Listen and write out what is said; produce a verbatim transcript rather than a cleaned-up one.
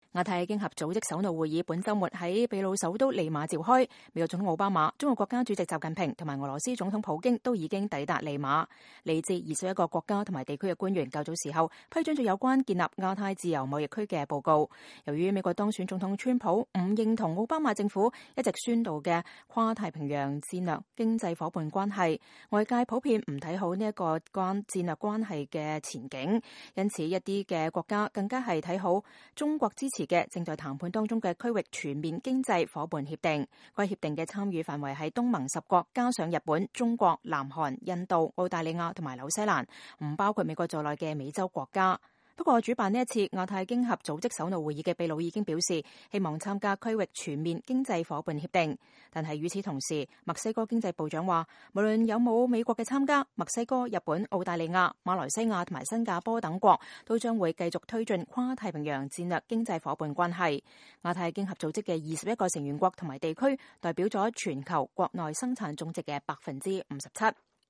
亞太經合組織首腦會議本週末喺秘魯首都利馬召開，美國總統奧巴馬、中國國家主席習近平同埋俄羅斯總統普京都已經抵達利馬。嚟自二十一個國家同埋地區嘅官員較早時候批准咗有關建立亞太自由貿易區嘅報告。由於美國當選總統川普唔認同奧巴馬政府一直宣導嘅跨太平洋戰略經濟夥伴關係，外界普遍唔睇好呢一個關戰略關係嘅前景，因此一啲嘅國家更加係睇好中國支持嘅正在談判當中嘅區域全面經濟夥伴協定。該協定嘅參與範圍係東盟十國加上日本、中國、南韓、印度、澳大利亞同埋紐西蘭，唔包括美國在內嘅美洲國家。不過主辦呢一次亞太經合組織首腦會議嘅秘魯已經表示希望參加區域全面經濟夥伴協定，但係與此同時，墨西哥經濟部長話無論有冇美國嘅參加，墨西哥、日本、澳大利亞、馬來西亞同埋新加坡等國都將會繼續推進跨太平洋戰略經濟夥伴關係。亞太經合組織嘅二十一個成員國同埋地區代表咗全球國內生產總值嘅百分之五十七。